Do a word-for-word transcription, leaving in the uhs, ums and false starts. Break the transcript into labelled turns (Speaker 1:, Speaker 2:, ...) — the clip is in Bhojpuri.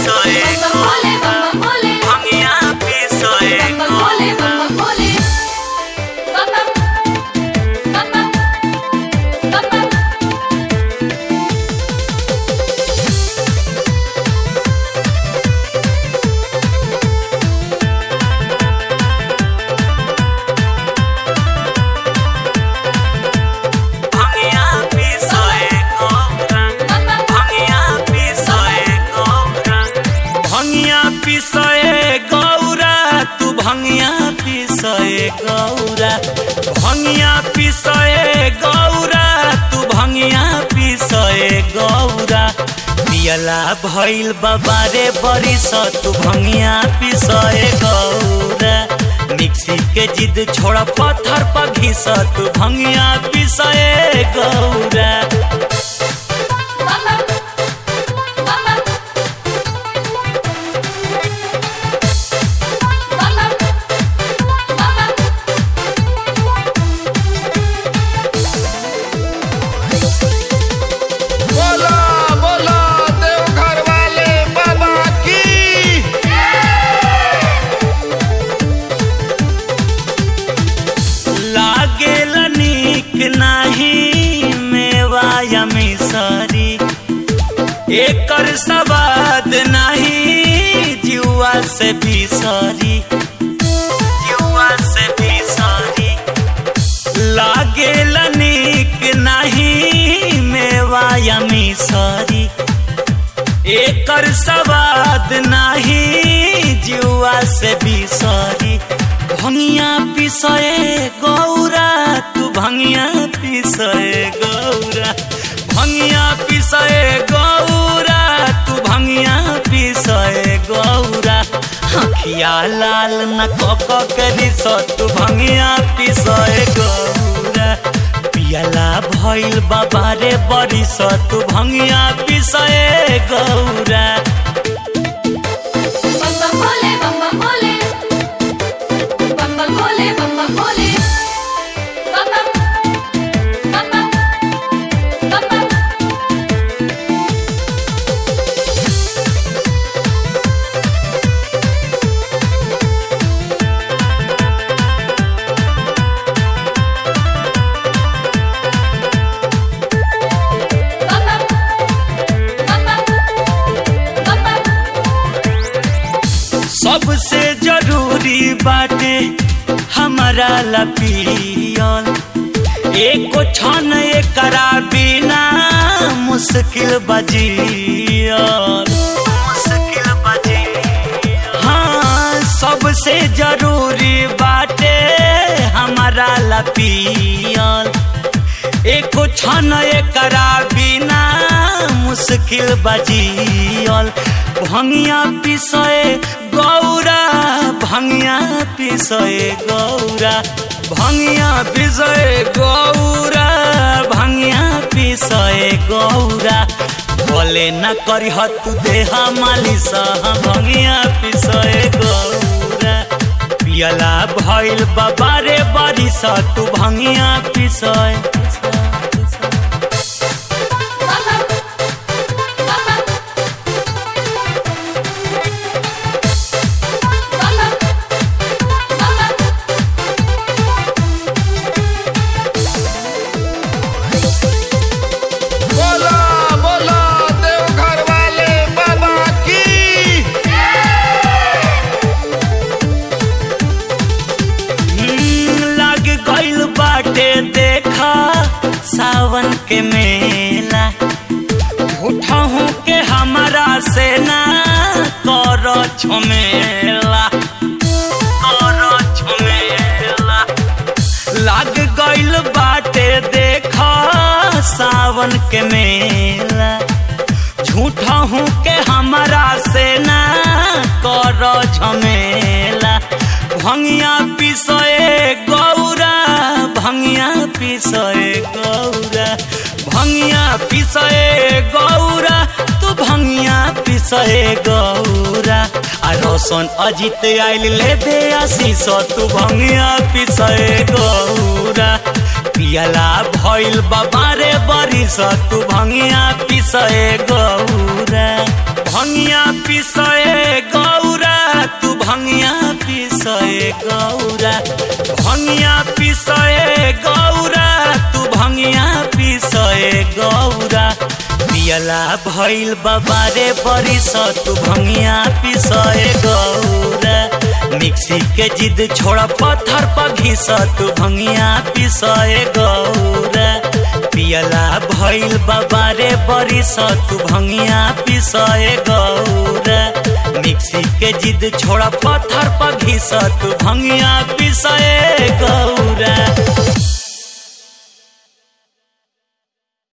Speaker 1: पिसए भंगिया पिसए पिसए गौरा तू भंगिया पिसए गौरा भंगिया पिसए गौरा तू भंगिया पिसए गौरा पियला भइल बाबारे बरिस तू भंगिया पिसए गौरा मिक्सी के जिद छोड़ा पत्थर पर घिस तू भंगिया पिसए गौरा एकर सवाद नहीं जुआ से बिसरी जुआ से बिसरी लागेला नीक नहीं मेवा या मिसरी एकर सवाद नहीं जुआ से बिसरी भंगिया पिसए गौरा तू भंगिया पिसए गौरा भंगिया पिसए गौरा तू भंगिया पिसए गौरा आँखिया लाल न कक करी सो तू भंगिया पिसए गौरा पियला भइल बाबारे बरिस तू भंगिया पिसए गौरा सबसे जरूरी बाटे हमारा लपियल एको क्षण एकरा बिना मुश्किल बजियल मुश्किल बजियल हाँ सबसे जरूरी बाटे हमारा लपियल एको क्षण एकरा बिना मुश्किल बजियल भंगिया पिसए गौरा भंगिया पिसए गौरा भंगिया पिसए गौरा भंगिया पिसए गौरा बोले न करी तू देहा मालिश भंगिया पिसए गौरा पियला भइल बाबारे बरिस तू भंगिया पिसए देखा सावन के मेला उठा हूँ के हमारा से ना करो झमेला करो झमेला लाग गइल बाटे देखा सावन के मेला झूठा हूँ के हमारा से ना करो झमेला भंगिया पिसए गौरा भंगिया पिसए गौरा भंगिया पिसए गौरा तू भंगिया पिसए गौरा आ रोशन अजित आइल ले दे आशीष तू भंगिया पिसए गौरा पियला भइल बाबारे बरिस तू भंगिया पिसए गौरा। भंगिया पिसए गौरा तू भंगिया पिसए गौरा भंगिया पिसए गौरा तू भंगिया पिसए गौरा पियला भइल बाबारे बरिस तू भंगिया पिसए गौरा मिक्सी के जिद छोड़ा पत्थर पर घिस तू भंगिया पिसए गौरा पियला भइल बाबारे बरिस तू भंगिया पिसए गौरा मिक्सी के जिद छोड़ा पत्थर पर घिस तू भंगिया पिसए गौरा।